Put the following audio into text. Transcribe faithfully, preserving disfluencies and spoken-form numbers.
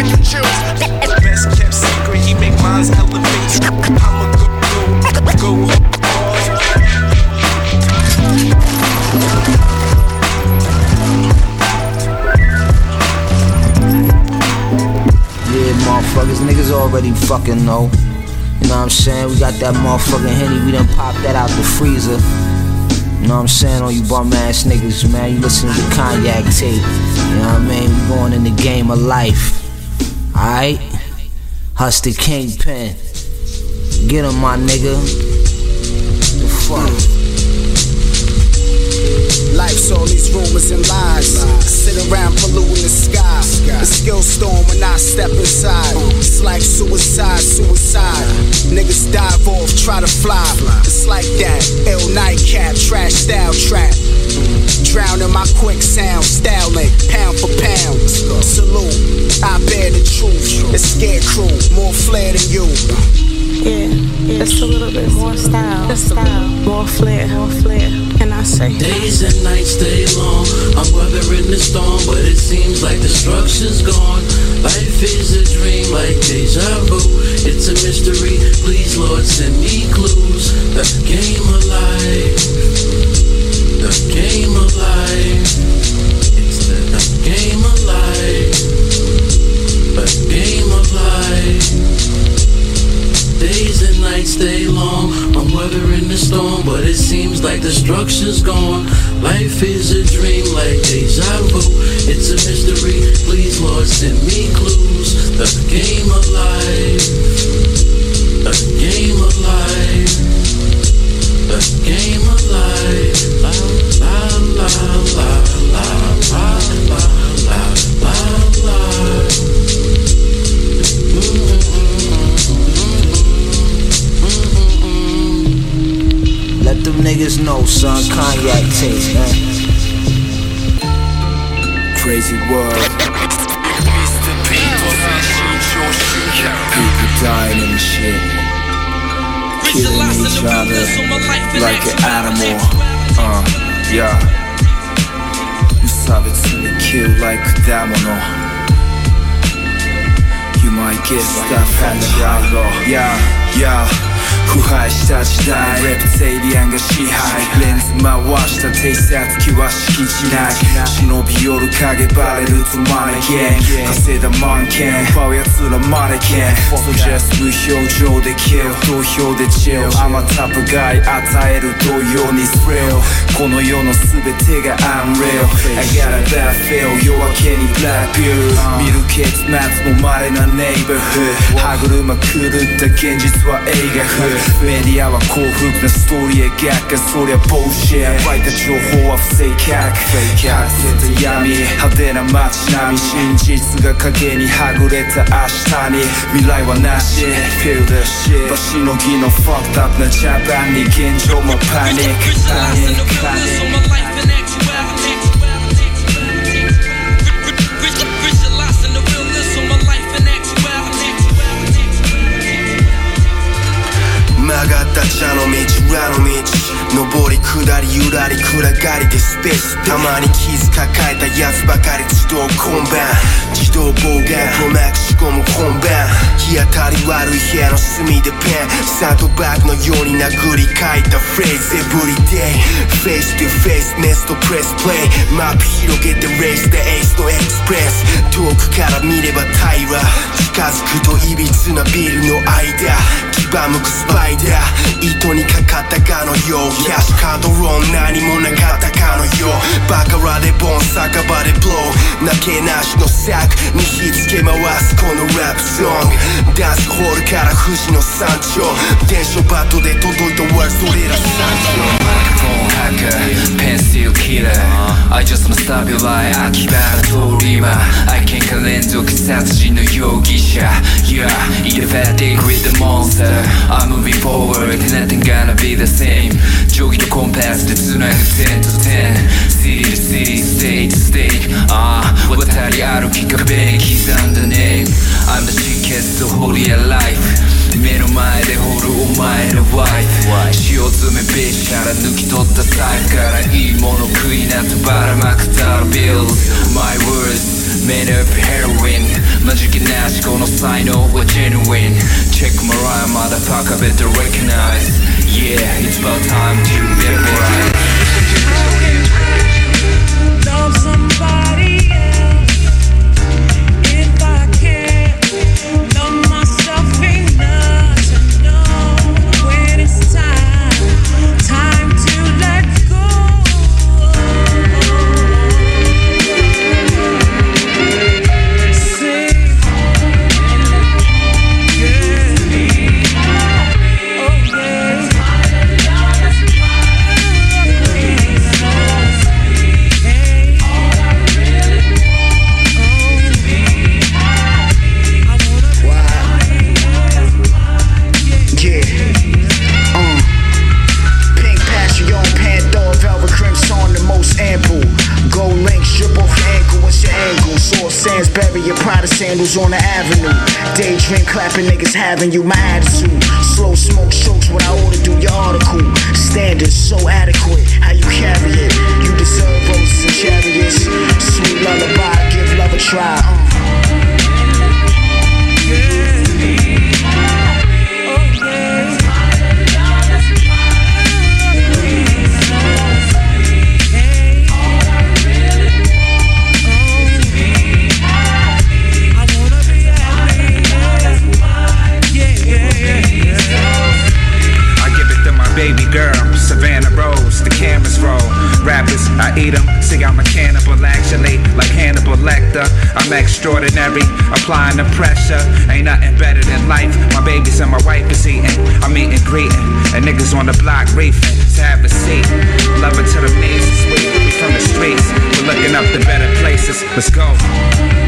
make him choose. Best kept secret, he make minds elevate. I'ma go, go, go hard. Yeah, motherfuckers, niggas already fucking know. You know what I'm saying? We got that motherfucking Henny, we done popped that out the freezer. You know what I'm saying? On you bum ass niggas, man. You listen to the Cognac tape. You know what I mean? We going in the game of life. Alright? Hush the Kingpin. Get him, my nigga. The fuck? Life's all these rumors and lies. Sit around polluting the sky. The skill storm when I step inside. It's like suicide, suicide. Niggas dive off, try to fly. It's like that. Ill nightcap, trash style trap. Drown in my quick sound, styling, pound for pound. Salute, I bear the truth. It's scarecrow, more flair than you. Yeah, yeah, just a little bit more style, style, more flair, more flair. Can I say? Days and nights stay long. I'm weathering the storm, but it seems like the structure's gone. Life is a dream, like deja vu. It's a mystery. Please, Lord, send me clues. The game alive. The game alive. It's the, the game alive. The game alive. Days and nights stay long. I'm weathering the storm, but it seems like the structure's gone. Life is a dream, like deja vu. It's a mystery. Please, Lord, send me clues. The game alive. The game alive. The game alive. La la la la la la la la la la. Let them niggas know, son, Cognac taste, man. Crazy world. People dying and shit. Killing each other like an animal. Uh, yeah. You savagely kill like a demon. You might get stuff at the jungle. Yeah, yeah. 腐敗した時代レプテリアンが支配レンズ回した偵察機は敷地内忍び寄る影バレるとマネキン稼いだ万件奪う奴らマネキンソジャス無表情でキル投票でチルあまたぶがい与える同様にスリルこの世の全てがアンリル I got a bad feel 夜明けにブラックビュー見る結末も稀なネイバーフー歯車狂った現実は映画風メディアは幸福なストーリー描くそりゃボーシェ湧いた情報は不正確隠せた闇派手な街並み真実が影にはぐれた明日に未来はなし Feel the shit 場しのぎの fucked up なジャパンに現状もパニックパニックパニック曲がった茶の道裏の道上り下りゆらり暗がりでスペースたまに傷抱えたやつばかり自動コンバン自動妨害プロマック仕込む本番日当たり悪い部屋の隅でペンサンドバッグのように殴り書いたフレーズ Everyday Face to face ネストプレスプレイマップ広げてレースでエースのエクスプレス遠くから見れば平ら近づくといびつなビルの間牙むくスパイダー糸にかかったかのようキャッシュカードローン何もなかったかのようバカラでボン酒場でブローなけなしのサックに火つけ回すこのラップソングダンスホールから富士の山頂電書バットで届いたワードそれら山頂マイクフォンハッカーペンシルキラー I just wanna stop your lie 秋葉原通り魔愛犬か連続殺人の容疑者 Yeah, eat a fat dick with the monster I'm moving forward, nothing gonna be the same 定規とコンパスでつなぐ点と点 City to city, state to state ああ渡り歩き壁に刻んだ name I'm the ticket to holy life 目の前で掘るお前のワイフ シーオーツめべしから抜き取った財布からいいもの食いなとばらまくダルビル My words made up heroin マジ気なしこの才能は genuine Check my rhyme motherfucker better recognize Yeah it's about time to vaporize Love somebody else if I can't love myself enough to know when it's time, time to let go. Sing, bury your Prada sandals on the avenue. Daydream clapping niggas having you my attitude. Slow smoke strokes what I ought to do your article. Standards so adequate, how you carry it. You deserve roses and chariots. Sweet lullaby, give love a try. uh. Baby girl, Savannah Rose, the cameras roll. Rappers, I eat them, see I'm a cannibal actually. Like Hannibal Lecter, I'm extraordinary, applying the pressure. Ain't nothing better than life, my babies and my wife is eating. I'm eating, greeting, and niggas on the block reefing. So have a seat, love it to the knees, sweet. We from the streets, we're looking up the better places, let's go.